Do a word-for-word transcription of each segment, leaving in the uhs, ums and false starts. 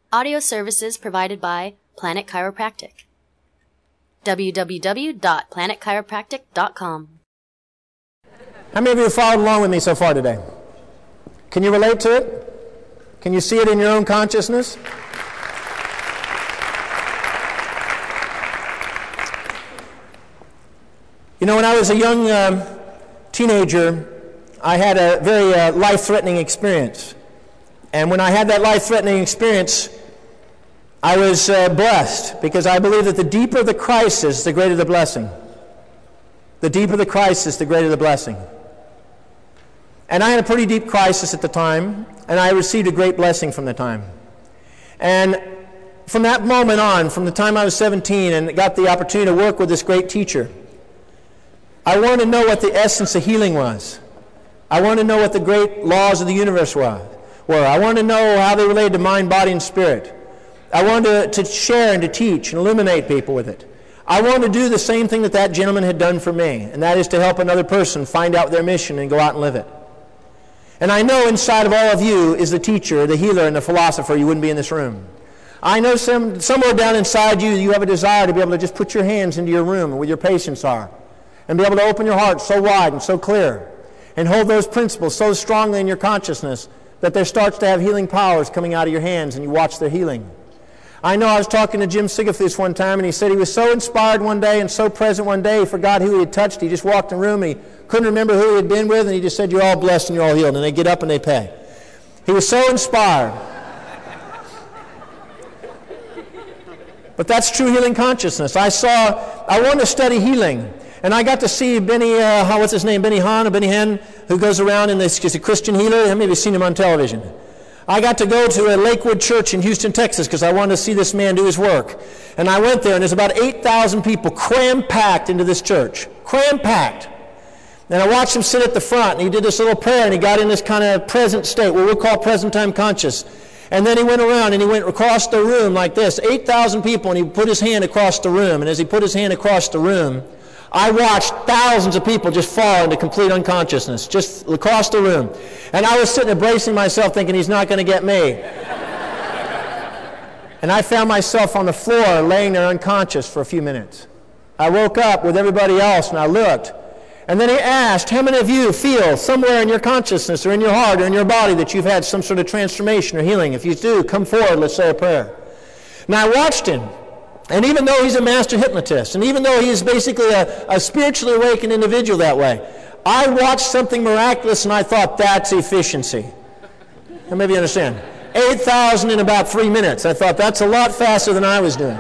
Audio services provided by Planet Chiropractic. w w w dot planet chiropractic dot com. How many of you have followed along with me so far today? Can you relate to it? Can you see it in your own consciousness? You know, when I was a young um, teenager, I had a very uh, life-threatening experience. And when I had that life-threatening experience, I was uh, blessed, because I believe that the deeper the crisis, the greater the blessing. The deeper the crisis, the greater the blessing. And I had a pretty deep crisis at the time, and I received a great blessing from the time. And from that moment on, from the time I was seventeen and got the opportunity to work with this great teacher, I wanted to know what the essence of healing was. I wanted to know what the great laws of the universe were. I wanted to know how they related to mind, body, and spirit. I wanted to, to share and to teach and illuminate people with it. I wanted to do the same thing that that gentleman had done for me, and that is to help another person find out their mission and go out and live it. And I know inside of all of you is the teacher, the healer, and the philosopher. You wouldn't be in this room. I know some, somewhere down inside you, you have a desire to be able to just put your hands into your room where your patients are and be able to open your heart so wide and so clear and hold those principles so strongly in your consciousness that there starts to have healing powers coming out of your hands and you watch their healing. I know I was talking to Jim Sigafus one time, and he said he was so inspired one day and so present one day, he forgot who he had touched. He just walked in the room, and he couldn't remember who he had been with, and he just said, "You're all blessed and you're all healed." And they get up and they pay. He was so inspired. But that's true healing consciousness. I saw, I wanted to study healing. And I got to see Benny, uh, how, what's his name, Benny Hinn, or Benny Hinn, who goes around and is a Christian healer. How many of you have seen him on television? I got to go to a Lakewood church in Houston, Texas, because I wanted to see this man do his work. And I went there, and there's about eight thousand people cram-packed into this church. Cram-packed. And I watched him sit at the front, and he did this little prayer, and he got in this kind of present state, what we'll call present time conscious. And then he went around, and he went across the room like this, eight thousand people, and he put his hand across the room. And as he put his hand across the room, I watched thousands of people just fall into complete unconsciousness, just across the room. And I was sitting there bracing myself thinking, he's not going to get me. And I found myself on the floor laying there unconscious for a few minutes. I woke up with everybody else and I looked. And then he asked, how many of you feel somewhere in your consciousness or in your heart or in your body that you've had some sort of transformation or healing? If you do, come forward, let's say a prayer. Now I watched him. And even though he's a master hypnotist, and even though he's basically a, a spiritually awakened individual that way, I watched something miraculous and I thought, that's efficiency. And maybe you understand. eight thousand in about three minutes. I thought, that's a lot faster than I was doing.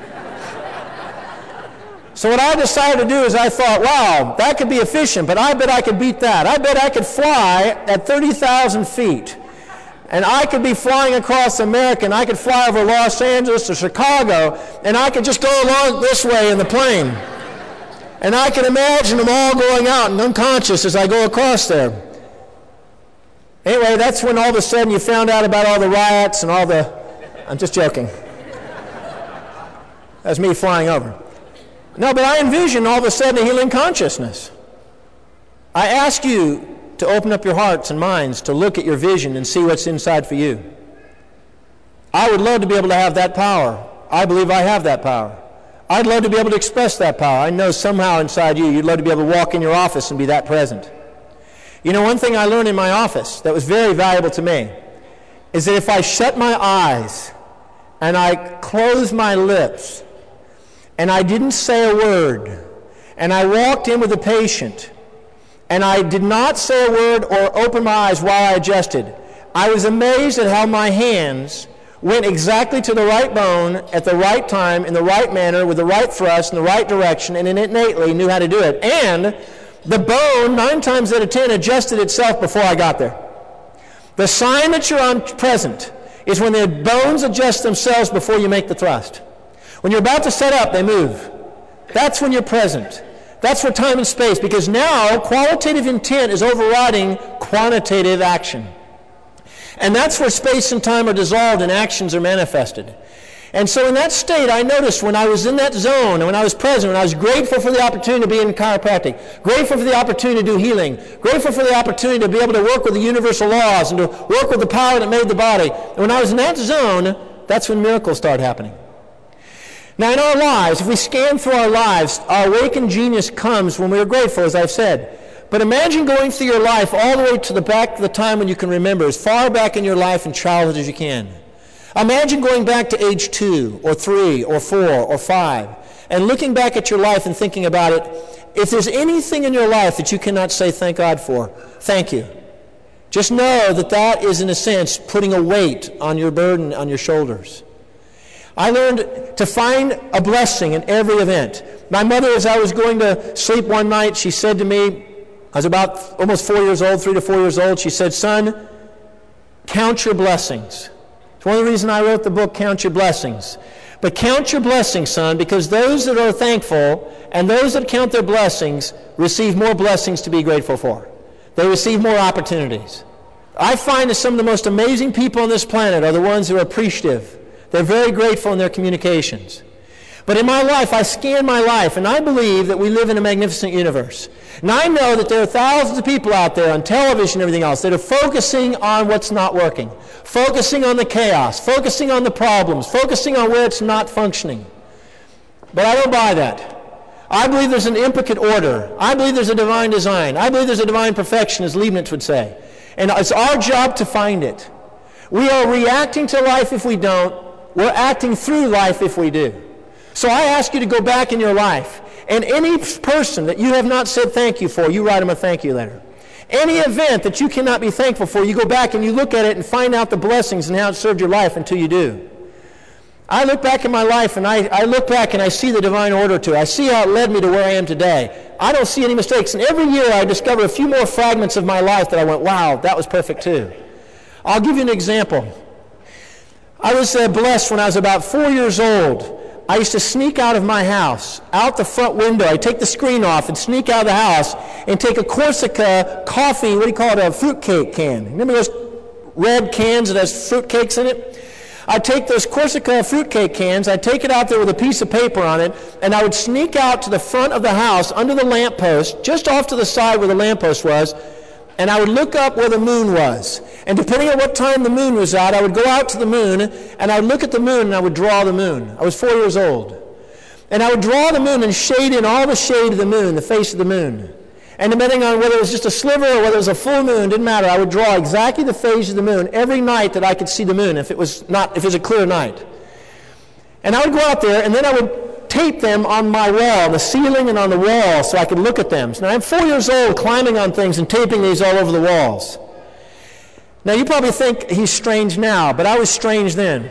So what I decided to do is I thought, wow, that could be efficient, but I bet I could beat that. I bet I could fly at thirty thousand feet. And I could be flying across America, and I could fly over Los Angeles or Chicago, and I could just go along this way in the plane. And I can imagine them all going out and unconscious as I go across there. Anyway, that's when all of a sudden you found out about all the riots and all the... I'm just joking. That's me flying over. No, but I envision all of a sudden a healing consciousness. I ask you to open up your hearts and minds to look at your vision and see what's inside for you. I would love to be able to have that power. I believe I have that power. I'd love to be able to express that power. I know somehow inside you, you'd love to be able to walk in your office and be that present. You know, one thing I learned in my office that was very valuable to me is that if I shut my eyes and I closed my lips and I didn't say a word and I walked in with a patient and I did not say a word or open my eyes while I adjusted, I was amazed at how my hands went exactly to the right bone at the right time, in the right manner, with the right thrust, in the right direction, and it innately knew how to do it. And the bone, nine times out of ten, adjusted itself before I got there. The sign that you're on present is when the bones adjust themselves before you make the thrust. When you're about to set up, they move. That's when you're present. That's for time and space, because now qualitative intent is overriding quantitative action. And that's where space and time are dissolved and actions are manifested. And so in that state, I noticed when I was in that zone, and when I was present, when I was grateful for the opportunity to be in chiropractic, grateful for the opportunity to do healing, grateful for the opportunity to be able to work with the universal laws and to work with the power that made the body. And when I was in that zone, that's when miracles start happening. Now, in our lives, if we scan through our lives, our awakened genius comes when we are grateful, as I've said. But imagine going through your life all the way to the back of the time when you can remember, as far back in your life and childhood as you can. Imagine going back to age two, or three, or four, or five, and looking back at your life and thinking about it. If there's anything in your life that you cannot say thank God for, thank you. Just know that that is, in a sense, putting a weight on your burden on your shoulders. I learned to find a blessing in every event. My mother, as I was going to sleep one night, she said to me, I was about almost four years old, three to four years old, she said, son, count your blessings. It's one of the reasons I wrote the book, Count Your Blessings. But count your blessings, son, because those that are thankful and those that count their blessings receive more blessings to be grateful for. They receive more opportunities. I find that some of the most amazing people on this planet are the ones who are appreciative. They're very grateful in their communications. But in my life, I scan my life, and I believe that we live in a magnificent universe. And I know that there are thousands of people out there on television and everything else that are focusing on what's not working, focusing on the chaos, focusing on the problems, focusing on where it's not functioning. But I don't buy that. I believe there's an intricate order. I believe there's a divine design. I believe there's a divine perfection, as Leibniz would say. And it's our job to find it. We are reacting to life if we don't. We're acting through life if we do. So I ask you to go back in your life, and any person that you have not said thank you for, you write them a thank you letter. Any event that you cannot be thankful for, you go back and you look at it and find out the blessings and how it served your life until you do. I look back in my life, and I, I look back and I see the divine order to it. I see how it led me to where I am today. I don't see any mistakes. And every year I discover a few more fragments of my life that I went, wow, that was perfect too. I'll give you an example. I was uh, blessed when I was about four years old. I used to sneak out of my house, out the front window. I'd take the screen off and sneak out of the house and take a Corsica coffee, what do you call it, a fruitcake can. Remember those red cans that has fruitcakes in it? I'd take those Corsica fruitcake cans, I'd take it out there with a piece of paper on it, and I would sneak out to the front of the house under the lamppost, just off to the side where the lamppost was, and I would look up where the moon was. And depending on what time the moon was out, I would go out to the moon, and I would look at the moon, and I would draw the moon. I was four years old. And I would draw the moon and shade in all the shade of the moon, the face of the moon. And depending on whether it was just a sliver or whether it was a full moon, didn't matter. I would draw exactly the phase of the moon every night that I could see the moon, if it was not, if it was a clear night. And I would go out there, and then I would tape them on my wall, the ceiling and on the wall, so I could look at them. So now I'm four years old, climbing on things and taping these all over the walls. Now you probably think he's strange now, but I was strange then.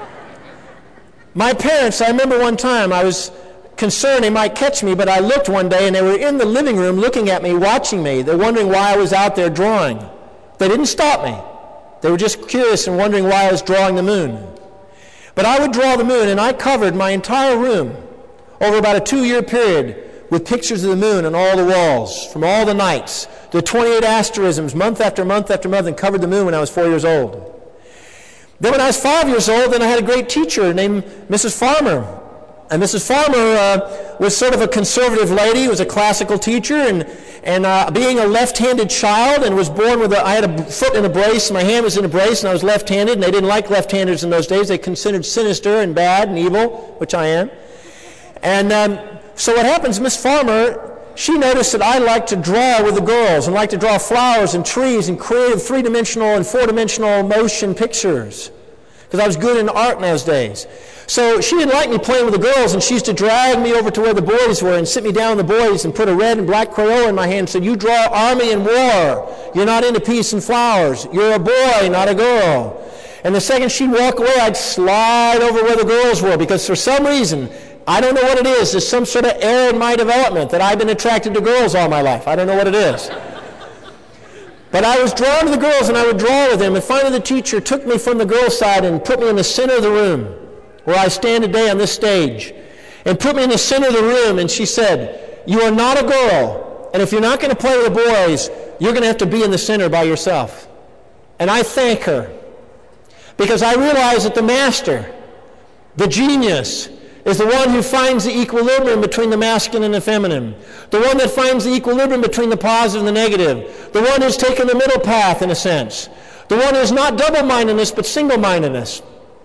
My parents, I remember one time I was concerned they might catch me, but I looked one day and they were in the living room looking at me, watching me. They're wondering why I was out there drawing. They didn't stop me. They were just curious and wondering why I was drawing the moon. But I would draw the moon, and I covered my entire room over about a two-year period with pictures of the moon on all the walls from all the nights. The twenty-eight asterisms, month after month after month, and covered the moon when I was four years old. Then when I was five years old, then I had a great teacher named Missus Farmer. And Missus Farmer uh, was sort of a conservative lady, was a classical teacher, and, and uh, being a left-handed child, and was born with a, I had a foot in a brace, my hand was in a brace, and I was left-handed, and they didn't like left-handers in those days. They considered sinister and bad and evil, which I am. And um, so what happens, Miss Farmer, she noticed that I liked to draw with the girls, and liked to draw flowers and trees and creative three-dimensional and four-dimensional motion pictures, because I was good in art in those days. So she didn't like me playing with the girls, and she used to drag me over to where the boys were and sit me down with the boys and put a red and black Crayola in my hand and said, you draw army and war. You're not into peace and flowers. You're a boy, not a girl. And the second she'd walk away, I'd slide over where the girls were, because for some reason, I don't know what it is, there's some sort of error in my development that I've been attracted to girls all my life. I don't know what it is. But I was drawn to the girls, and I would draw with them, and finally the teacher took me from the girls' side and put me in the center of the room, where I stand today on this stage, and put me in the center of the room, and she said, you are not a girl, and if you're not going to play with the boys, you're going to have to be in the center by yourself. And I thank her, because I realize that the master, the genius, is the one who finds the equilibrium between the masculine and the feminine, the one that finds the equilibrium between the positive and the negative, the one who's taken the middle path in a sense, the one who's not double-mindedness but single-mindedness,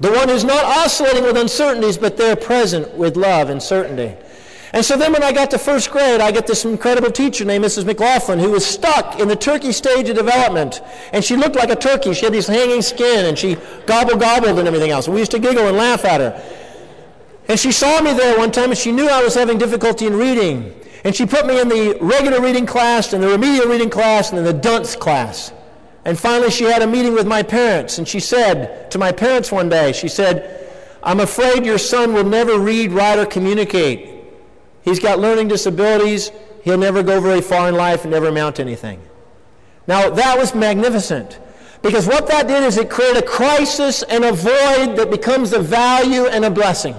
The one who's not oscillating with uncertainties, but they're present with love and certainty. And so then when I got to first grade, I get this incredible teacher named Missus McLaughlin, who was stuck in the turkey stage of development. And she looked like a turkey. She had this hanging skin, and she gobbled, gobbled, and everything else. And we used to giggle and laugh at her. And she saw me there one time, and she knew I was having difficulty in reading. And she put me in the regular reading class, and the remedial reading class, and then the dunce class. And finally she had a meeting with my parents, and she said to my parents one day, she said, "I'm afraid your son will never read, write, or communicate. He's got learning disabilities. He'll never go very far in life and never amount to anything." Now, that was magnificent, because what that did is it created a crisis and a void that becomes a value and a blessing.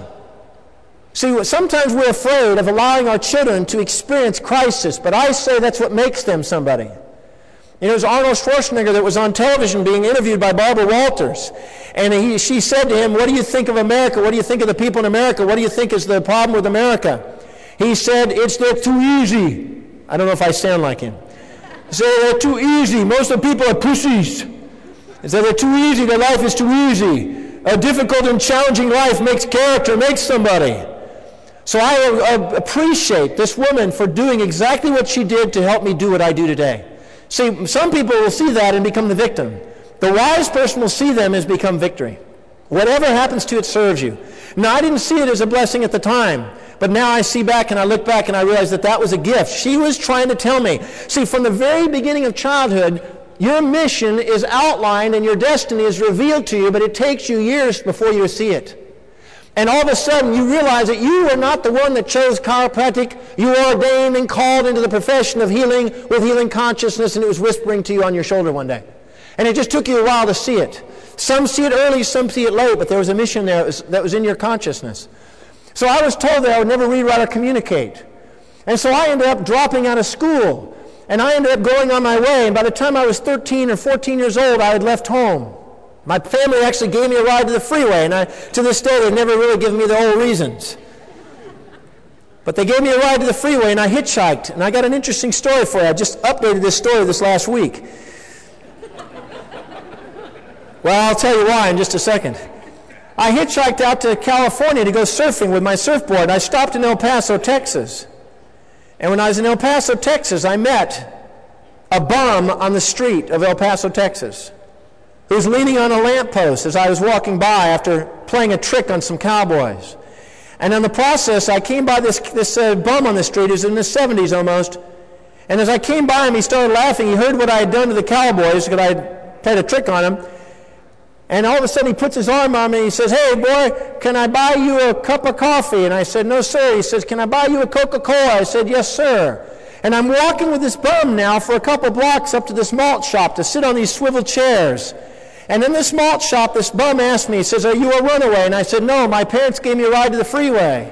See, sometimes we're afraid of allowing our children to experience crisis, but I say that's what makes them somebody. You know, it was Arnold Schwarzenegger that was on television being interviewed by Barbara Walters. And he, she said to him, "What do you think of America? What do you think of the people in America? What do you think is the problem with America?" He said, "It's they're too easy." I don't know if I sound like him. He said, "They're too easy. Most of the people are pussies." He said, "They're too easy. Their life is too easy. A difficult and challenging life makes character, makes somebody." So I uh, appreciate this woman for doing exactly what she did to help me do what I do today. See, some people will see that and become the victim. The wise person will see them as become victory. Whatever happens to it serves you. Now, I didn't see it as a blessing at the time, but now I see back and I look back and I realize that that was a gift. She was trying to tell me. See, from the very beginning of childhood, your mission is outlined and your destiny is revealed to you, but it takes you years before you see it. And all of a sudden, you realize that you were not the one that chose chiropractic. You were ordained and called into the profession of healing with healing consciousness, and it was whispering to you on your shoulder one day. And it just took you a while to see it. Some see it early, some see it late, but there was a mission there that was, that was in your consciousness. So I was told that I would never read, write, or communicate. And so I ended up dropping out of school. And I ended up going on my way. And by the time I was thirteen or fourteen years old, I had left home. My family actually gave me a ride to the freeway, and I, to this day, they've never really given me the whole reasons. But they gave me a ride to the freeway, and I hitchhiked, and I got an interesting story for you. I just updated this story this last week. Well, I'll tell you why in just a second. I hitchhiked out to California to go surfing with my surfboard. I stopped in El Paso, Texas. And when I was in El Paso, Texas, I met a bum on the street of El Paso, Texas, who was leaning on a lamppost as I was walking by after playing a trick on some cowboys. And in the process, I came by this, this uh, bum on the street. He was in his seventies almost. And as I came by him, he started laughing. He heard what I had done to the cowboys because I had played a trick on him. And all of a sudden, he puts his arm on me and he says, "Hey, boy, can I buy you a cup of coffee?" And I said, "No, sir." He says, "Can I buy you a Coca-Cola?" I said, "Yes, sir." And I'm walking with this bum now for a couple blocks up to this malt shop to sit on these swivel chairs. And in this malt shop, this bum asked me, he says, "Are you a runaway?" And I said, "No, my parents gave me a ride to the freeway."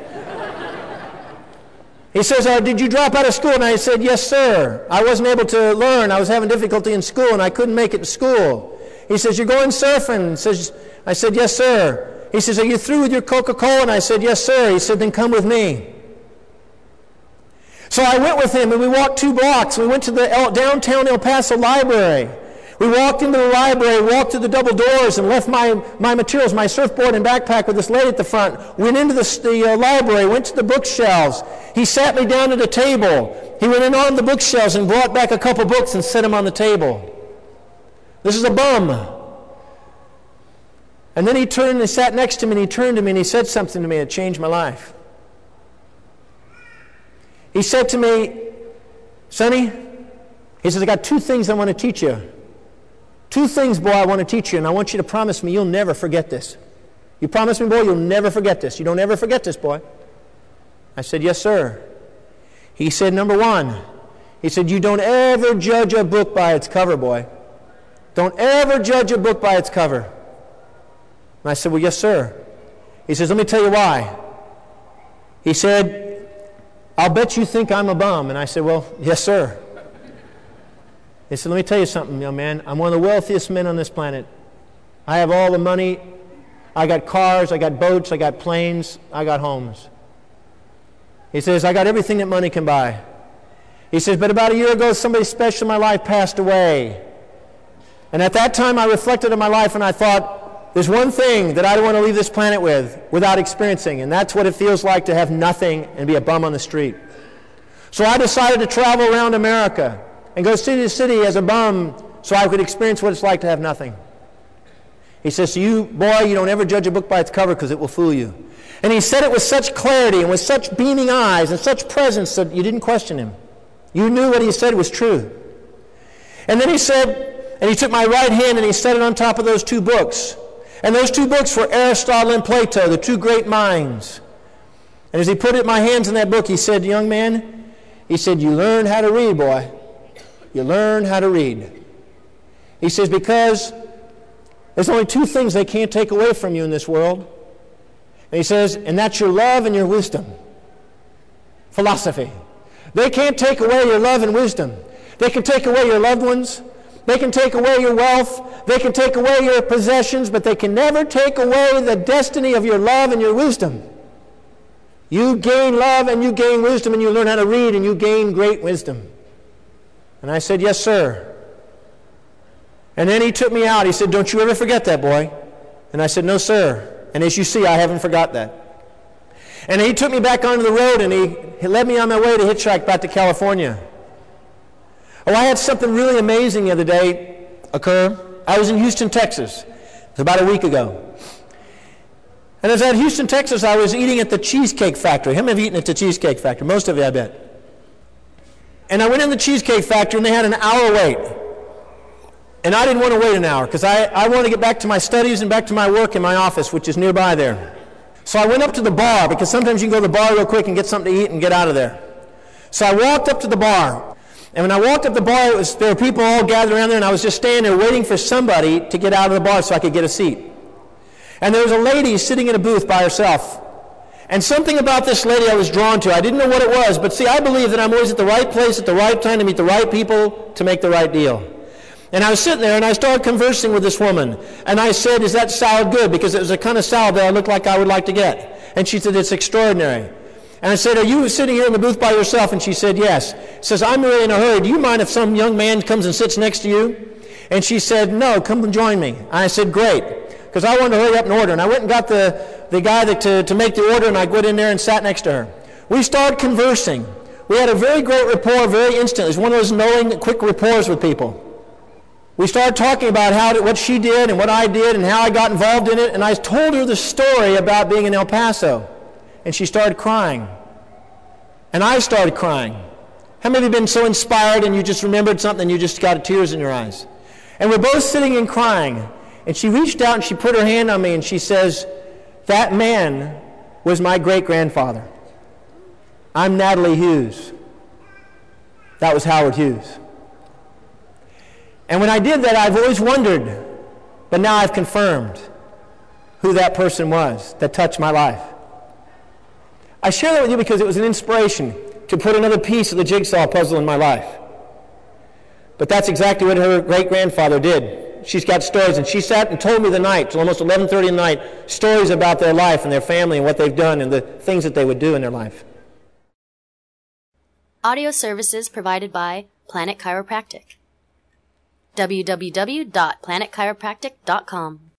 He says, oh, "Did you drop out of school?" And I said, "Yes, sir. I wasn't able to learn. I was having difficulty in school, and I couldn't make it to school." He says, "You're going surfing?" He says, I said, "Yes, sir." He says, "Are you through with your Coca-Cola?" And I said, "Yes, sir." He said, "Then come with me." So I went with him, and we walked two blocks. We went to the El- downtown El Paso library. We walked into the library, walked through the double doors, and left my, my materials, my surfboard and backpack with this lady at the front. Went into the, the uh, library, went to the bookshelves. He sat me down at a table. He went in on the bookshelves and brought back a couple books and set them on the table. This is a bum. And then he turned and sat next to me, and he turned to me and he said something to me that changed my life. He said to me, "Sonny," he says, "I got two things I want to teach you. Two things, boy, I want to teach you, and I want you to promise me you'll never forget this. You promise me, boy, you'll never forget this. You don't ever forget this, boy." I said, "Yes, sir." He said, "Number one," he said, "you don't ever judge a book by its cover, boy. Don't ever judge a book by its cover." And I said, "Well, yes, sir." He says, "Let me tell you why." He said, "I'll bet you think I'm a bum." And I said, "Well, yes, sir." He said, "Let me tell you something, young man. I'm one of the wealthiest men on this planet. I have all the money. I got cars, I got boats, I got planes, I got homes." He says, "I got everything that money can buy." He says, "But about a year ago, somebody special in my life passed away. And at that time, I reflected on my life and I thought, There's one thing that I don't want to leave this planet with without experiencing, and that's what it feels like to have nothing and be a bum on the street. So I decided to travel around America and go city to city as a bum so I could experience what it's like to have nothing. He says, so you, boy, you don't ever judge a book by its cover because it will fool you. And he said it with such clarity and with such beaming eyes and such presence that you didn't question him. You knew what he said was true. And then he said, and he took my right hand and he set it on top of those two books. And those two books were Aristotle and Plato, the two great minds. And as he put it in my hands in that book, he said, young man, he said, you learn how to read, boy. You learn how to read. He says, because there's only two things they can't take away from you in this world. And he says, and that's your love and your wisdom. Philosophy. They can't take away your love and wisdom. They can take away your loved ones. They can take away your wealth. They can take away your possessions, but they can never take away the destiny of your love and your wisdom. You gain love and you gain wisdom and you learn how to read and you gain great wisdom. And I said, yes, sir. And then he took me out. He said, don't you ever forget that, boy. And I said, no, sir. And as you see, I haven't forgot that. And he took me back onto the road and he, he led me on my way to hitchhike back to California. Oh, I had something really amazing the other day occur. I was in Houston, Texas. It was about a week ago. And as I was in Houston, Texas, I was eating at the Cheesecake Factory. How many have eaten at the Cheesecake Factory? Most of you, I bet. And I went in the Cheesecake Factory, and they had an hour wait. And I didn't want to wait an hour, because I, I wanted to get back to my studies and back to my work in my office, which is nearby there. So I went up to the bar, because sometimes you can go to the bar real quick and get something to eat and get out of there. So I walked up to the bar. And when I walked up the bar, it was, there were people all gathered around there, and I was just standing there waiting for somebody to get out of the bar so I could get a seat. And there was a lady sitting in a booth by herself. And something about this lady I was drawn to. I didn't know what it was, but see, I believe that I'm always at the right place at the right time to meet the right people to make the right deal. And I was sitting there, and I started conversing with this woman. And I said, is that salad good? Because it was a kind of salad that I looked like I would like to get. And she said, it's extraordinary. And I said, are you sitting here in the booth by yourself? And she said, yes. She says, I'm really in a hurry. Do you mind if some young man comes and sits next to you? And she said, no, come and join me. And I said, great. Because I wanted to hurry up and order. And I went and got the, the guy that, to, to make the order, and I went in there and sat next to her. We started conversing. We had a very great rapport very instantly. It was one of those knowing, quick rapports with people. We started talking about how what she did and what I did and how I got involved in it. And I told her the story about being in El Paso. And she started crying. And I started crying. How many of you have been so inspired and you just remembered something and you just got tears in your eyes? And we're both sitting and crying. And she reached out and she put her hand on me and she says, that man was my great-grandfather. I'm Natalie Hughes. That was Howard Hughes. And when I did that, I've always wondered, but now I've confirmed who that person was that touched my life. I share that with you because it was an inspiration to put another piece of the jigsaw puzzle in my life. But that's exactly what her great-grandfather did. She's got stories, and she sat and told me the night, till almost eleven thirty at night, stories about their life and their family and what they've done and the things that they would do in their life. Audio services provided by Planet Chiropractic. w w w dot planet chiropractic dot com